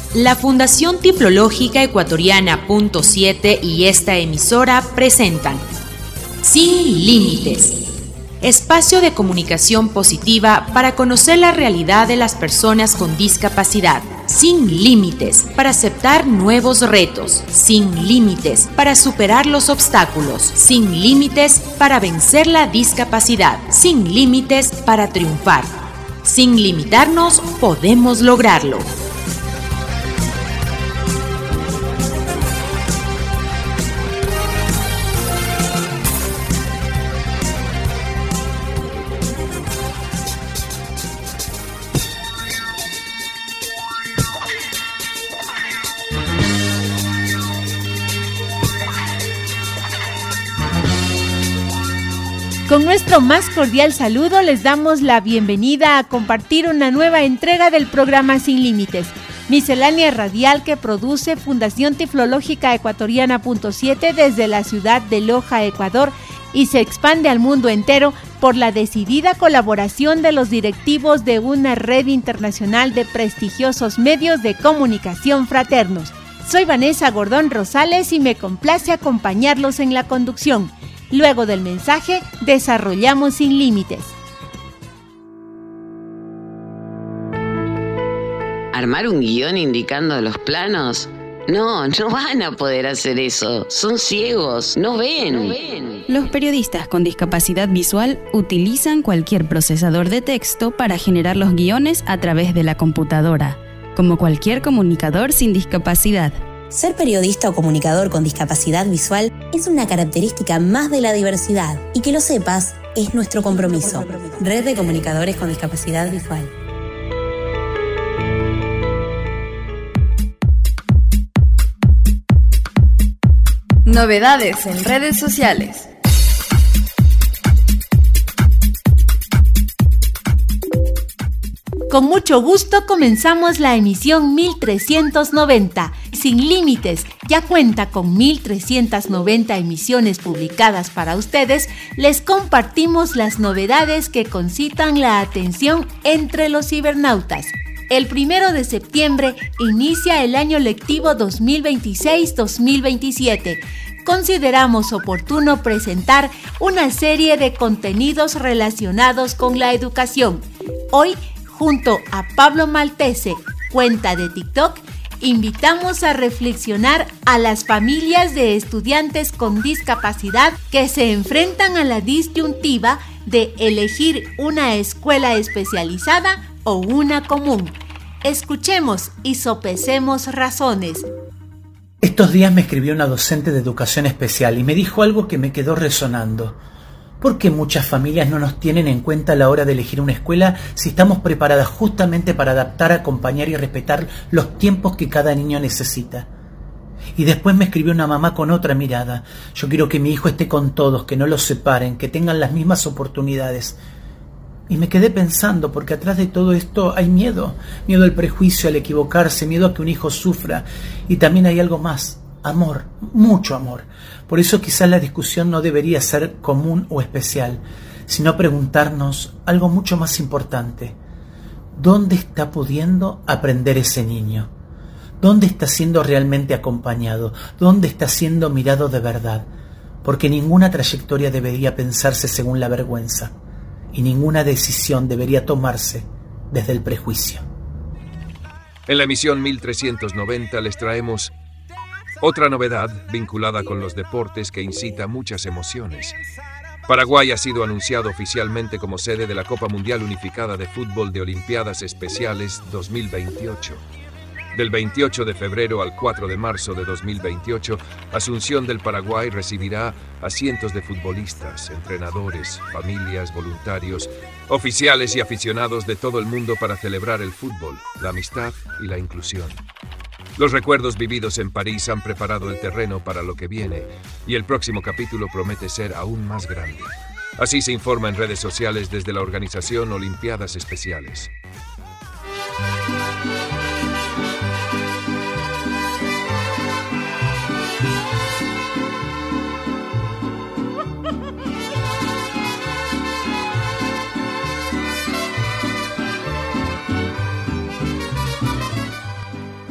La Fundación Tiflológica Ecuatoriana Punto 7 y esta emisora presentan Sin Límites, espacio de comunicación positiva para conocer la realidad de las personas con discapacidad. Sin límites para aceptar nuevos retos. Sin límites para superar los obstáculos. Sin límites para vencer la discapacidad. Sin límites para triunfar. Sin limitarnos podemos lograrlo. Con nuestro más cordial saludo les damos la bienvenida a compartir una nueva entrega del programa Sin Límites, miscelánea radial que produce Fundación Tiflológica Ecuatoriana Punto 7 desde la ciudad de Loja, Ecuador, y se expande al mundo entero por la decidida colaboración de los directivos de una red internacional de prestigiosos medios de comunicación fraternos. Soy Vanessa Gordón Rosales y me complace acompañarlos en la conducción. Luego del mensaje, desarrollamos Sin Límites. ¿Armar un guión indicando los planos? No van a poder hacer eso. Son ciegos, no ven. Los periodistas con discapacidad visual utilizan cualquier procesador de texto para generar los guiones a través de la computadora, como cualquier comunicador sin discapacidad. Ser periodista o comunicador con discapacidad visual es una característica más de la diversidad y que lo sepas es nuestro compromiso. Red de Comunicadores con Discapacidad Visual. Novedades en redes sociales. Con mucho gusto comenzamos la emisión 1390. Sin Límites ya cuenta con 1390 emisiones publicadas para ustedes. Les compartimos las novedades que concitan la atención entre los cibernautas. El 1 de septiembre inicia el año lectivo 2026-2027. Consideramos oportuno presentar una serie de contenidos relacionados con la educación. Hoy, junto a Pablo Maltese, cuenta de TikTok, invitamos a reflexionar a las familias de estudiantes con discapacidad que se enfrentan a la disyuntiva de elegir una escuela especializada o una común. Escuchemos y sopesemos razones. Estos días me escribió una docente de educación especial y me dijo algo que me quedó resonando. ¿Por qué muchas familias no nos tienen en cuenta a la hora de elegir una escuela si estamos preparadas justamente para adaptar, acompañar y respetar los tiempos que cada niño necesita? Y después me escribió una mamá con otra mirada. Yo quiero que mi hijo esté con todos, que no los separen, que tengan las mismas oportunidades. Y me quedé pensando, porque atrás de todo esto hay miedo. Miedo al prejuicio, al equivocarse, miedo a que un hijo sufra. Y también hay algo más. Amor, mucho amor. Por eso quizás la discusión no debería ser común o especial, sino preguntarnos algo mucho más importante. ¿Dónde está pudiendo aprender ese niño? ¿Dónde está siendo realmente acompañado? ¿Dónde está siendo mirado de verdad? Porque ninguna trayectoria debería pensarse según la vergüenza y ninguna decisión debería tomarse desde el prejuicio. En la emisión 1390 les traemos otra novedad vinculada con los deportes que incita muchas emociones. Paraguay ha sido anunciado oficialmente como sede de la Copa Mundial Unificada de Fútbol de Olimpiadas Especiales 2028. Del 28 de febrero al 4 de marzo de 2028, Asunción del Paraguay recibirá a cientos de futbolistas, entrenadores, familias, voluntarios, oficiales y aficionados de todo el mundo para celebrar el fútbol, la amistad y la inclusión. Los recuerdos vividos en París han preparado el terreno para lo que viene y el próximo capítulo promete ser aún más grande. Así se informa en redes sociales desde la organización Olimpiadas Especiales.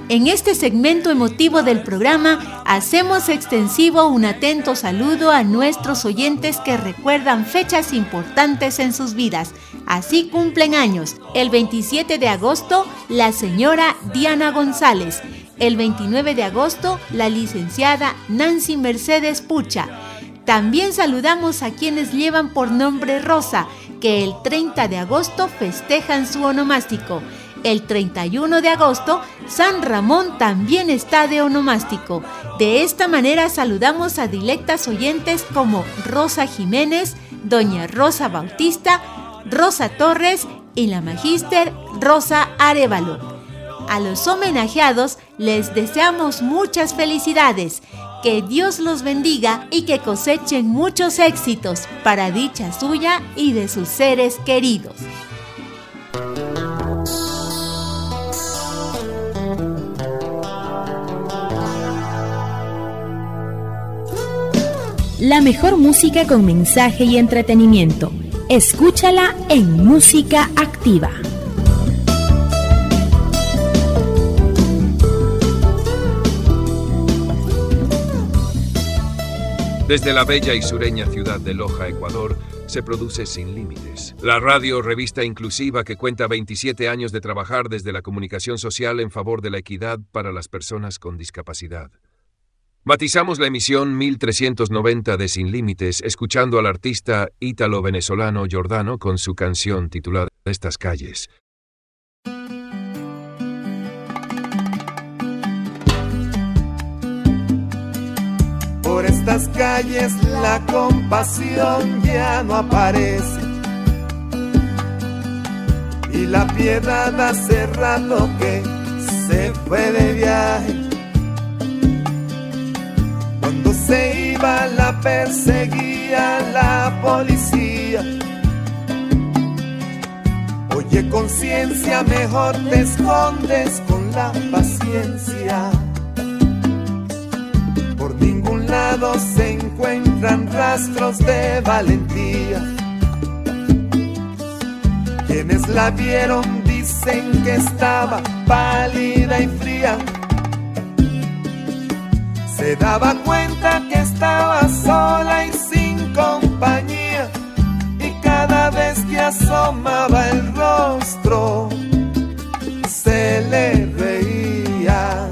En este segmento emotivo del programa hacemos extensivo un atento saludo a nuestros oyentes que recuerdan fechas importantes en sus vidas. Así cumplen años. El 27 de agosto, la señora Diana González. El 29 de agosto, la licenciada Nancy Mercedes Pucha. También saludamos a quienes llevan por nombre Rosa, que el 30 de agosto festejan su onomástico. El 31 de agosto, San Ramón también está de onomástico. De esta manera saludamos a dilectas oyentes como Rosa Jiménez, Doña Rosa Bautista, Rosa Torres y la magíster Rosa Arévalo. A los homenajeados les deseamos muchas felicidades, que Dios los bendiga y que cosechen muchos éxitos para dicha suya y de sus seres queridos. La mejor música con mensaje y entretenimiento. Escúchala en Música Activa. Desde la bella y sureña ciudad de Loja, Ecuador, se produce Sin Límites. La radio revista inclusiva que cuenta 27 años de trabajar desde la comunicación social en favor de la equidad para las personas con discapacidad. Matizamos la emisión 1390 de Sin Límites escuchando al artista ítalo-venezolano Giordano con su canción titulada Estas calles. Por estas calles la compasión ya no aparece y la piedad hace rato que se fue de viaje. Cuando se iba la perseguía la policía. Oye, conciencia, mejor te escondes con la paciencia. Por ningún lado se encuentran rastros de valentía. Quienes la vieron dicen que estaba pálida y fría. Se daba cuenta que estaba sola y sin compañía, y cada vez que asomaba el rostro se le reía.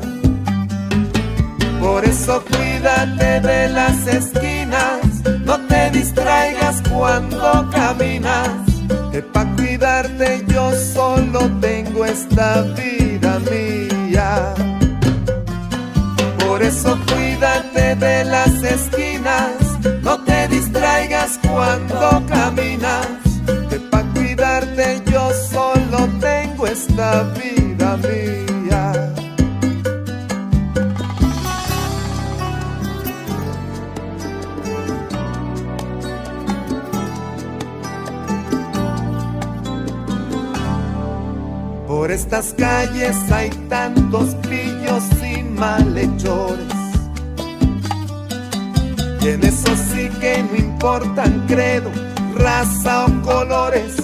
Por eso cuídate de las esquinas, no te distraigas cuando caminas, que pa' cuidarte yo solo tengo esta vida mía. Por eso cuídate de las esquinas, no te distraigas cuando caminas, que pa' cuidarte yo solo tengo esta vida mía. Por estas calles hay tantos pillos y malhechores, y en eso sí que no importan credo, raza o colores.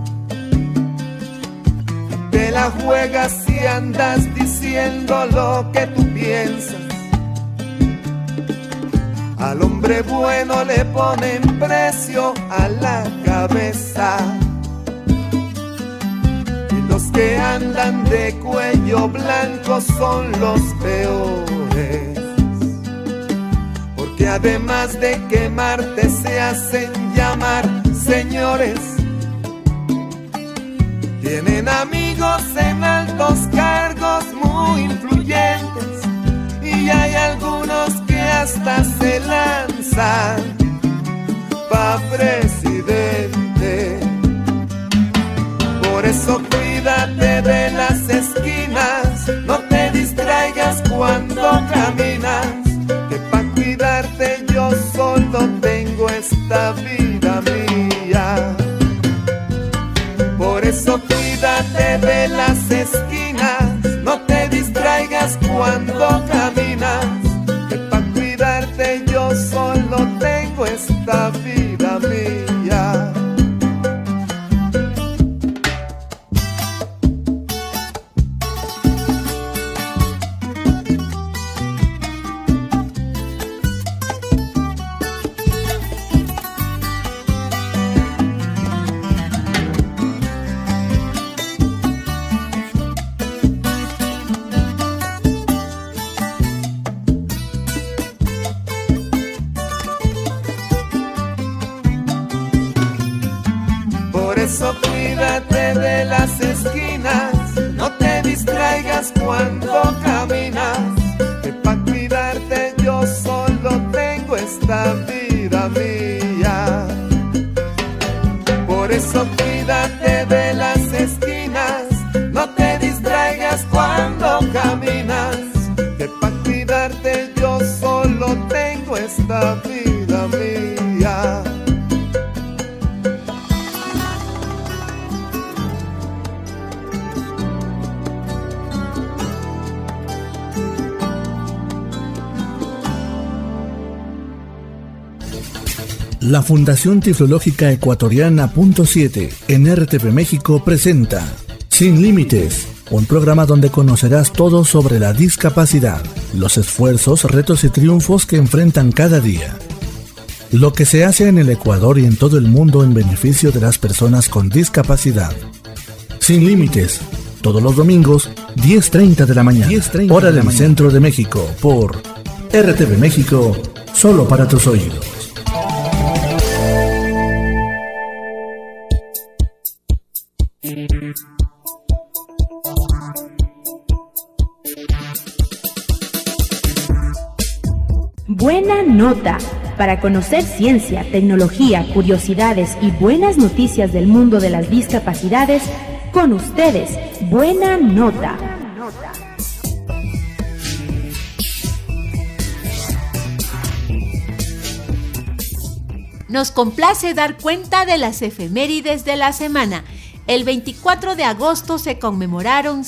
Te la juegas si andas diciendo lo que tú piensas. Al hombre bueno le ponen precio a la cabeza, los que andan de cuello blanco son los peores, porque además de quemarte se hacen llamar señores. Tienen amigos en altos cargos muy influyentes, y hay algunos que hasta se lanzan pa' presidente. Por eso cuídate de las esquinas, no te distraigas cuando caminas, que pa' cuidarte yo solo tengo esta vida mía. Por eso cuídate de las esquinas, no te distraigas cuando caminas, que pa' cuidarte yo solo tengo esta vida mía. eso cuídate de las esquinas, no te distraigas cuando caminas, que pa' cuidarte yo solo tengo esta vida mía. Por eso cuídate de las esquinas, no te distraigas cuando caminas, que pa' cuidarte yo solo tengo esta vida mía. La Fundación Tiflológica Ecuatoriana .7 en RTV México presenta Sin Límites, un programa donde conocerás todo sobre la discapacidad, los esfuerzos, retos y triunfos que enfrentan cada día. Lo que se hace en el Ecuador y en todo el mundo en beneficio de las personas con discapacidad. Sin Límites, todos los domingos, 10:30 de la mañana, hora del centro de México, por RTV México, solo para tus oídos. Buena nota. Para conocer ciencia, tecnología, curiosidades y buenas noticias del mundo de las discapacidades, con ustedes, Buena Nota. Nos complace dar cuenta de las efemérides de la semana. El 24 de agosto se conmemoraron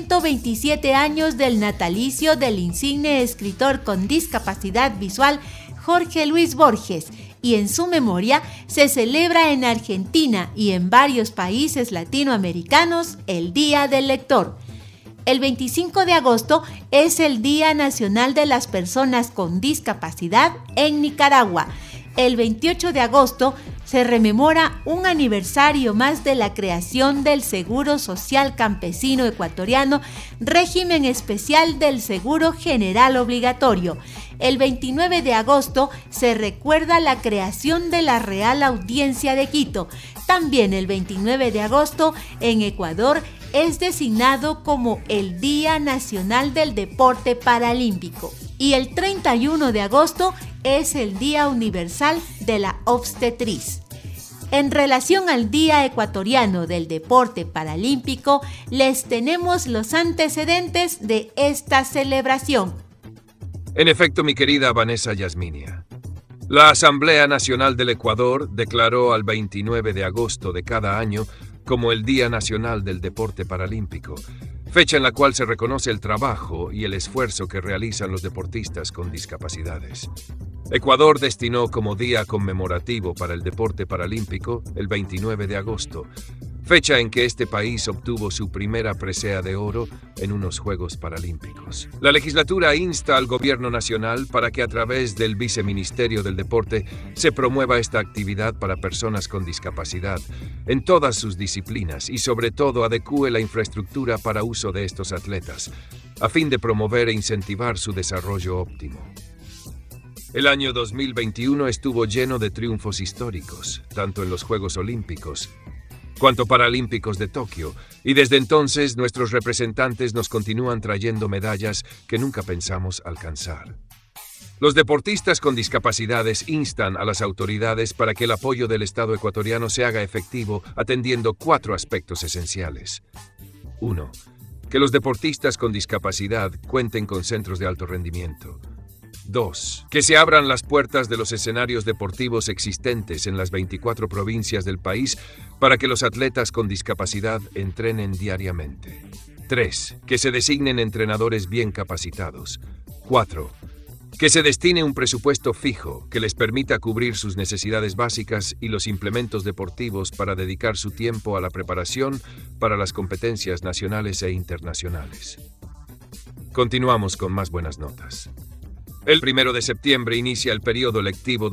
127 años del natalicio del insigne escritor con discapacidad visual Jorge Luis Borges, y en su memoria se celebra en Argentina y en varios países latinoamericanos el Día del Lector. El 25 de agosto es el Día Nacional de las Personas con Discapacidad en Nicaragua. El 28 de agosto se rememora un aniversario más de la creación del Seguro Social Campesino Ecuatoriano, régimen especial del Seguro General Obligatorio. El 29 de agosto se recuerda la creación de la Real Audiencia de Quito. También el 29 de agosto en Ecuador es designado como el Día Nacional del Deporte Paralímpico. Y el 31 de agosto es el Día Universal de la Obstetriz. En relación al Día Ecuatoriano del Deporte Paralímpico, les tenemos los antecedentes de esta celebración. En efecto, mi querida Vanessa Yasminia, la Asamblea Nacional del Ecuador declaró al 29 de agosto de cada año como el Día Nacional del Deporte Paralímpico, fecha en la cual se reconoce el trabajo y el esfuerzo que realizan los deportistas con discapacidades. Ecuador destinó como día conmemorativo para el deporte paralímpico el 29 de agosto, fecha en que este país obtuvo su primera presea de oro en unos Juegos Paralímpicos. La legislatura insta al gobierno nacional para que a través del Viceministerio del Deporte se promueva esta actividad para personas con discapacidad en todas sus disciplinas y sobre todo adecúe la infraestructura para uso de estos atletas, a fin de promover e incentivar su desarrollo óptimo. El año 2021 estuvo lleno de triunfos históricos, tanto en los Juegos Olímpicos cuanto Paralímpicos de Tokio, y desde entonces nuestros representantes nos continúan trayendo medallas que nunca pensamos alcanzar. Los deportistas con discapacidades instan a las autoridades para que el apoyo del Estado ecuatoriano se haga efectivo atendiendo 4 aspectos esenciales. 1. Que los deportistas con discapacidad cuenten con centros de alto rendimiento. 2. Que se abran las puertas de los escenarios deportivos existentes en las 24 provincias del país para que los atletas con discapacidad entrenen diariamente. 3. Que se designen entrenadores bien capacitados. 4. Que se destine un presupuesto fijo que les permita cubrir sus necesidades básicas y los implementos deportivos para dedicar su tiempo a la preparación para las competencias nacionales e internacionales. Continuamos con más buenas notas. El 1 de septiembre inicia el periodo lectivo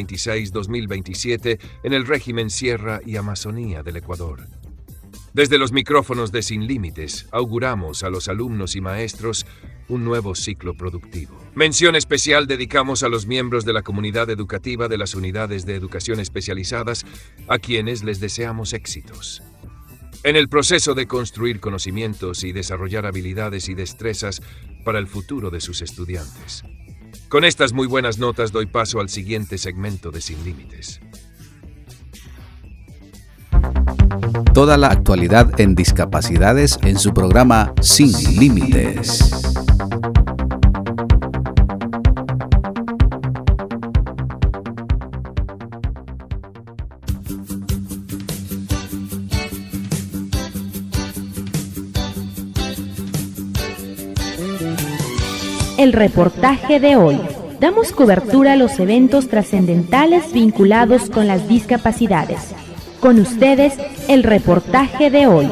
2026-2027 en el régimen Sierra y Amazonía del Ecuador. Desde los micrófonos de Sin Límites, auguramos a los alumnos y maestros un nuevo ciclo productivo. Mención especial dedicamos a los miembros de la comunidad educativa de las unidades de educación especializadas, a quienes les deseamos éxitos en el proceso de construir conocimientos y desarrollar habilidades y destrezas para el futuro de sus estudiantes. Con estas muy buenas notas doy paso al siguiente segmento de Sin Límites. Toda la actualidad en discapacidades en su programa Sin Límites. El reportaje de hoy. Damos cobertura a los eventos trascendentales vinculados con las discapacidades. Con ustedes, el reportaje de hoy.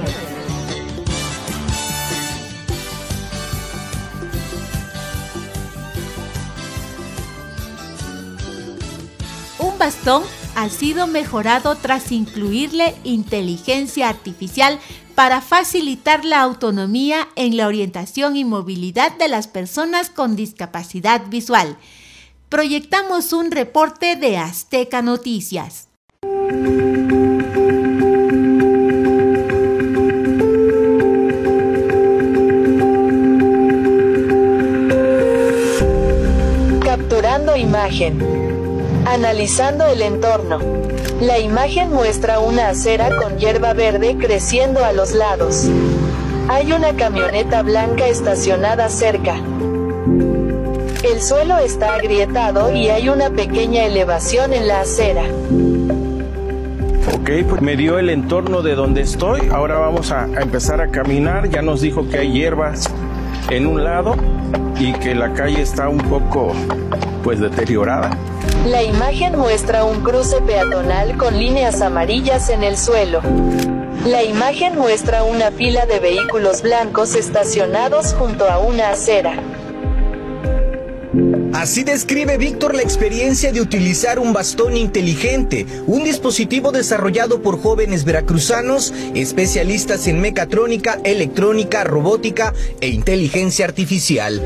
Un bastón ha sido mejorado tras incluirle inteligencia artificial para facilitar la autonomía en la orientación y movilidad de las personas con discapacidad visual. Proyectamos un reporte de Azteca Noticias. Capturando imagen. Analizando el entorno. La imagen muestra una acera con hierba verde creciendo a los lados. Hay una camioneta blanca estacionada cerca. El suelo está agrietado y hay una pequeña elevación en la acera. Ok, pues me dio el entorno de donde estoy. Ahora vamos a empezar a caminar. Ya nos dijo que hay hierbas en un lado y que la calle está un poco, pues, deteriorada. La imagen muestra un cruce peatonal con líneas amarillas en el suelo. La imagen muestra una fila de vehículos blancos estacionados junto a una acera. Así describe Víctor la experiencia de utilizar un bastón inteligente, un dispositivo desarrollado por jóvenes veracruzanos, especialistas en mecatrónica, electrónica, robótica e inteligencia artificial.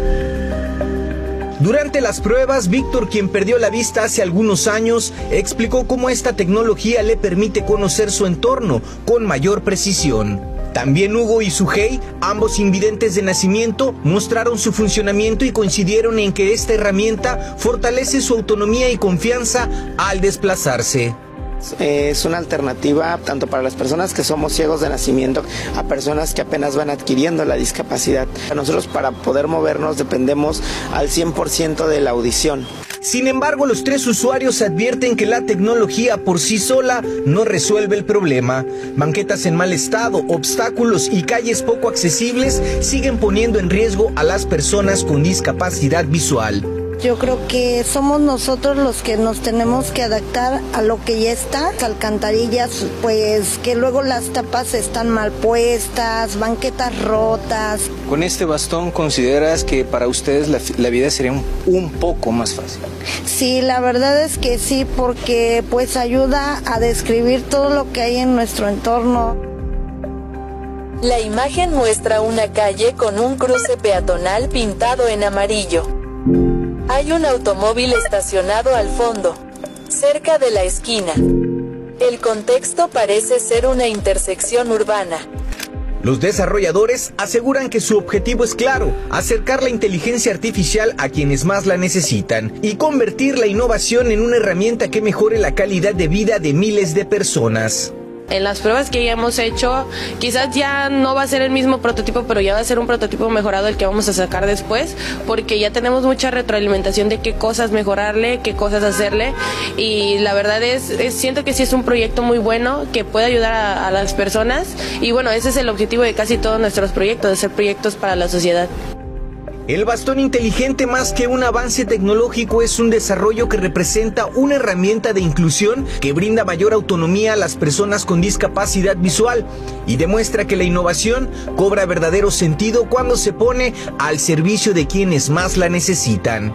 Durante las pruebas, Víctor, quien perdió la vista hace algunos años, explicó cómo esta tecnología le permite conocer su entorno con mayor precisión. También Hugo y Sujei, ambos invidentes de nacimiento, mostraron su funcionamiento y coincidieron en que esta herramienta fortalece su autonomía y confianza al desplazarse. Es una alternativa tanto para las personas que somos ciegos de nacimiento a personas que apenas van adquiriendo la discapacidad. Nosotros, para poder movernos, dependemos al 100% de la audición. Sin embargo, los tres usuarios advierten que la tecnología por sí sola no resuelve el problema. Banquetas en mal estado, obstáculos y calles poco accesibles siguen poniendo en riesgo a las personas con discapacidad visual. Yo creo que somos nosotros los que nos tenemos que adaptar a lo que ya está. Alcantarillas, pues que luego las tapas están mal puestas, banquetas rotas. ¿Con este bastón consideras que para ustedes la vida sería un poco más fácil? Sí, la verdad es que sí, porque pues ayuda a describir todo lo que hay en nuestro entorno. La imagen muestra una calle con un cruce peatonal pintado en amarillo. Hay un automóvil estacionado al fondo, cerca de la esquina. El contexto parece ser una intersección urbana. Los desarrolladores aseguran que su objetivo es claro: acercar la inteligencia artificial a quienes más la necesitan y convertir la innovación en una herramienta que mejore la calidad de vida de miles de personas. En las pruebas que ya hemos hecho, quizás ya no va a ser el mismo prototipo, pero ya va a ser un prototipo mejorado el que vamos a sacar después, porque ya tenemos mucha retroalimentación de qué cosas mejorarle, qué cosas hacerle, y la verdad siento que sí es un proyecto muy bueno que puede ayudar a las personas, y bueno, ese es el objetivo de casi todos nuestros proyectos, de hacer proyectos para la sociedad. El bastón inteligente, más que un avance tecnológico, es un desarrollo que representa una herramienta de inclusión que brinda mayor autonomía a las personas con discapacidad visual y demuestra que la innovación cobra verdadero sentido cuando se pone al servicio de quienes más la necesitan.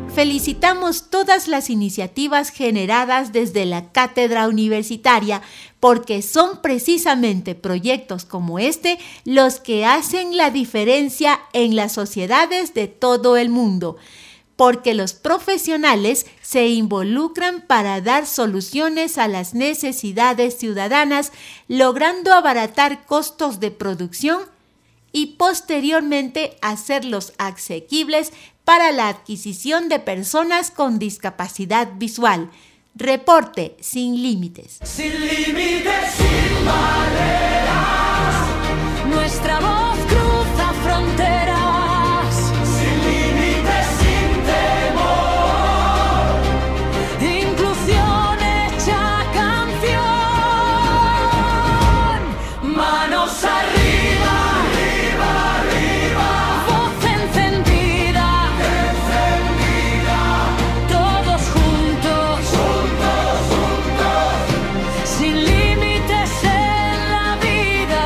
Felicitamos todas las iniciativas generadas desde la Cátedra Universitaria porque son precisamente proyectos como este los que hacen la diferencia en las sociedades de todo el mundo, porque los profesionales se involucran para dar soluciones a las necesidades ciudadanas, logrando abaratar costos de producción y posteriormente hacerlos asequibles para la adquisición de personas con discapacidad visual. Reporte Sin Límites. Sin límites, sin barreras, nuestra voz cruza fronteras. Sin límites, sin temor, inclusión hecha canción. Manos arriba, arriba, arriba, voz encendida, encendida, todos juntos, juntos, juntos, sin límites en la vida.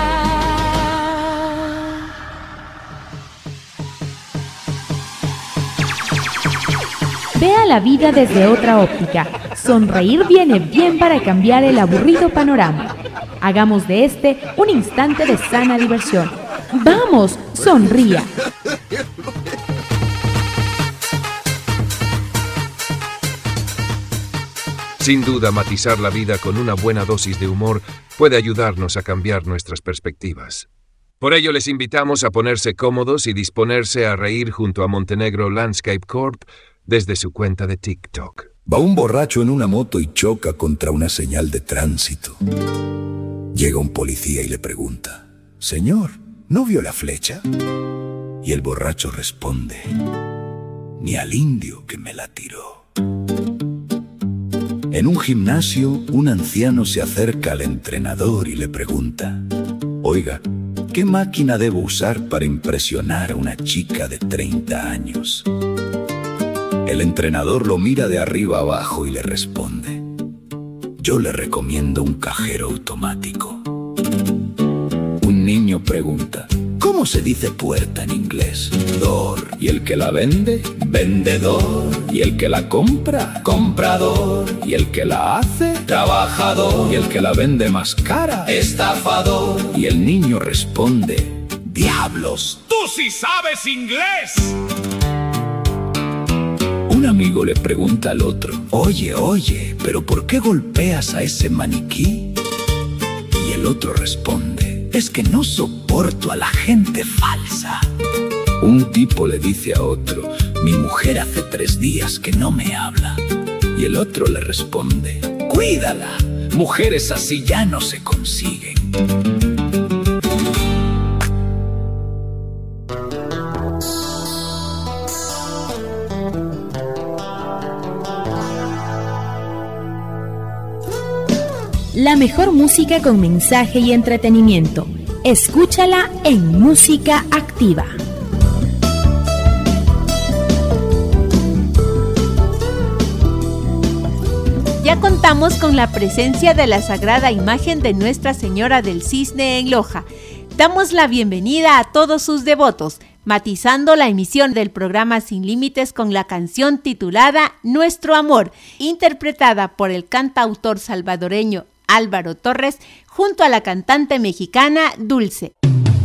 Vea la vida desde otra óptica. Sonreír viene bien para cambiar el aburrido panorama. Hagamos de este un instante de sana diversión. ¡Vamos, sonría! Sin duda, matizar la vida con una buena dosis de humor puede ayudarnos a cambiar nuestras perspectivas. Por ello, les invitamos a ponerse cómodos y disponerse a reír junto a Montenegro Landscape Corp desde su cuenta de TikTok. Va un borracho en una moto y choca contra una señal de tránsito. Llega un policía y le pregunta: «Señor, ¿no vio la flecha?». Y el borracho responde: «Ni al indio que me la tiró». En un gimnasio, un anciano se acerca al entrenador y le pregunta: «Oiga, ¿qué máquina debo usar para impresionar a una chica de 30 años?» El entrenador lo mira de arriba abajo y le responde: «Yo le recomiendo un cajero automático». Un niño pregunta: «¿Cómo se dice puerta en inglés?». «Door». ¿Y el que la vende? «Vendedor». ¿Y el que la compra? «Comprador». ¿Y el que la hace? «Trabajador». ¿Y el que la vende más cara? «Estafador». Y el niño responde: «Diablos, ¡Tú sí sabes inglés!». Un amigo le pregunta al otro: Oye, ¿pero por qué golpeas a ese maniquí?». Y el otro responde: «Es que no soporto a la gente falsa». Un tipo le dice a otro: «Mi mujer hace 3 días que no me habla». Y el otro le responde: «Cuídala, mujeres así ya no se consiguen». La mejor música con mensaje y entretenimiento. Escúchala en Música Activa. Ya contamos con la presencia de la sagrada imagen de Nuestra Señora del Cisne en Loja. Damos la bienvenida a todos sus devotos, matizando la emisión del programa Sin Límites con la canción titulada Nuestro Amor, interpretada por el cantautor salvadoreño Álvaro Torres junto a la cantante mexicana Dulce.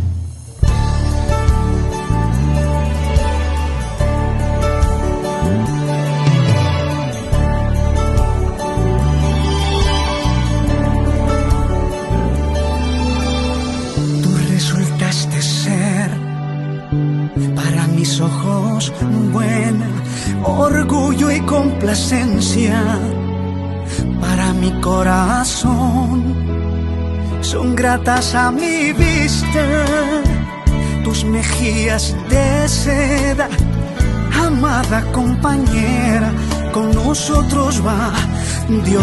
Tú resultaste ser para mis ojos buena, orgullo y complacencia. Para mi corazón son gratas a mi vista tus mejillas de seda, amada compañera, con nosotros va Dios.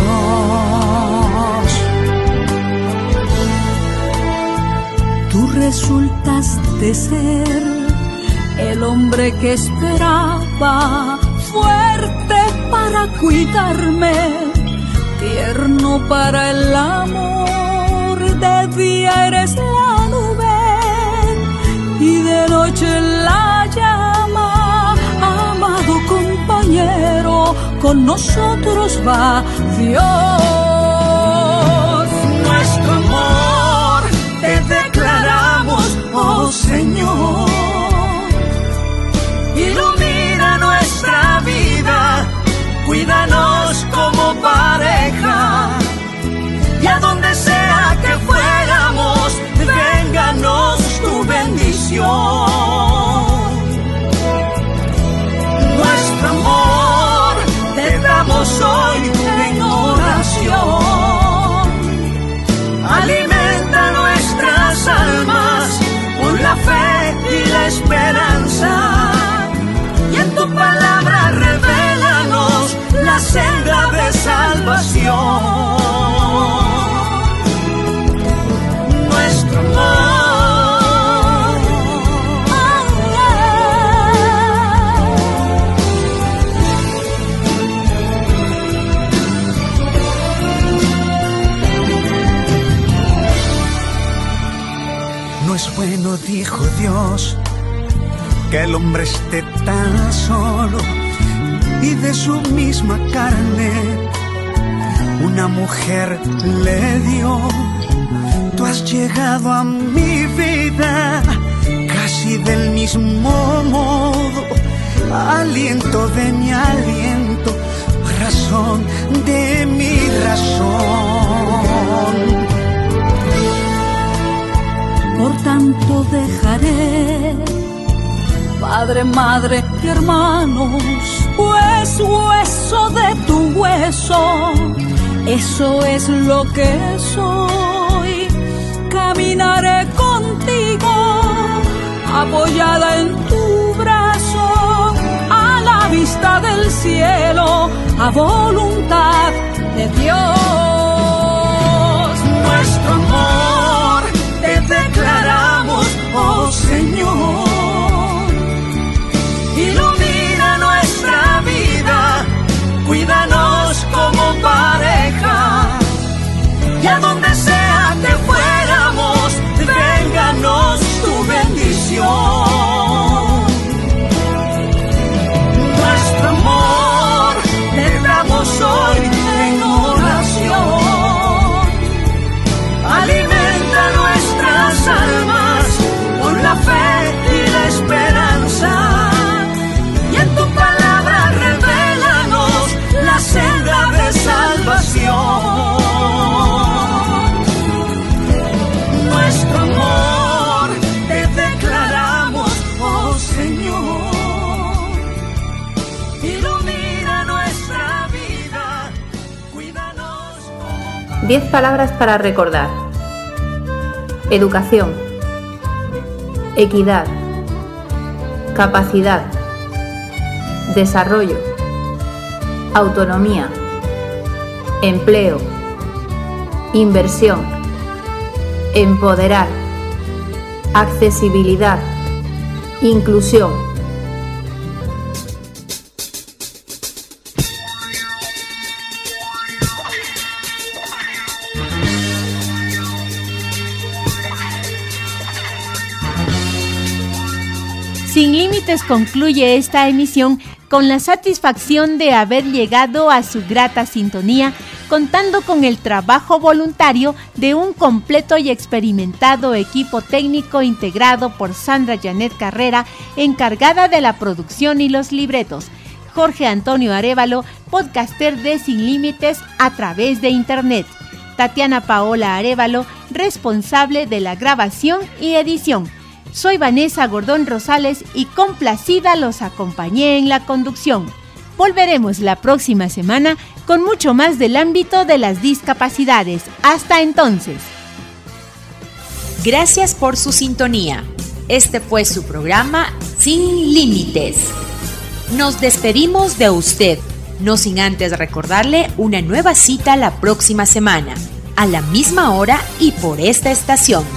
Tú resultaste ser el hombre que esperaba, fuerte para cuidarme, tierno para el amor. De día eres la nube y de noche la llama. Amado compañero, con nosotros va Dios. oh Señor. Ilumina nuestra vida, cuídanos como pareja, y a donde sea que fuéramos, vénganos tu bendición. Nuestro amor te damos hoy en oración. Alimenta nuestras almas con la fe y la esperanza, y en tu palabra revélanos la senda de salvación. Nuestro amor, no es bueno, dijo Dios, que el hombre esté tan solo, y de su misma carne una mujer le dio. Tú has llegado a mi vida casi del mismo modo, aliento de mi aliento, razón de mi razón. Por tanto dejaré padre, madre y hermanos, pues hueso de tu hueso, eso es lo que soy. Caminaré contigo, apoyada en tu brazo, a la vista del cielo, a voluntad de Dios. Nuestro amor te declaramos, oh Señor. Ilumina nuestra vida, cuídanos como pareja, y a donde sea que fuéramos, vénganos tu bendición. Nuestro amor te damos hoy en oración. Alimenta nuestras almas con la fe y la esperanza, y en tu palabra revélanos la senda de salvación. Nuestro amor te declaramos, oh Señor. Ilumina nuestra vida, cuídanos. 10 palabras para recordar: educación, equidad, capacidad, desarrollo, autonomía, empleo, inversión, empoderar, accesibilidad, inclusión. Sin Límites concluye esta emisión con la satisfacción de haber llegado a su grata sintonía, contando con el trabajo voluntario de un completo y experimentado equipo técnico integrado por Sandra Janet Carrera, encargada de la producción y los libretos, Jorge Antonio Arévalo, podcaster de Sin Límites a través de Internet, Tatiana Paola Arévalo, responsable de la grabación y edición. Soy Vanessa Gordón Rosales y complacida los acompañé en la conducción. Volveremos la próxima semana con mucho más del ámbito de las discapacidades. Hasta entonces. Gracias por su sintonía. Este fue su programa Sin Límites. Nos despedimos de usted, no sin antes recordarle una nueva cita la próxima semana, a la misma hora y por esta estación.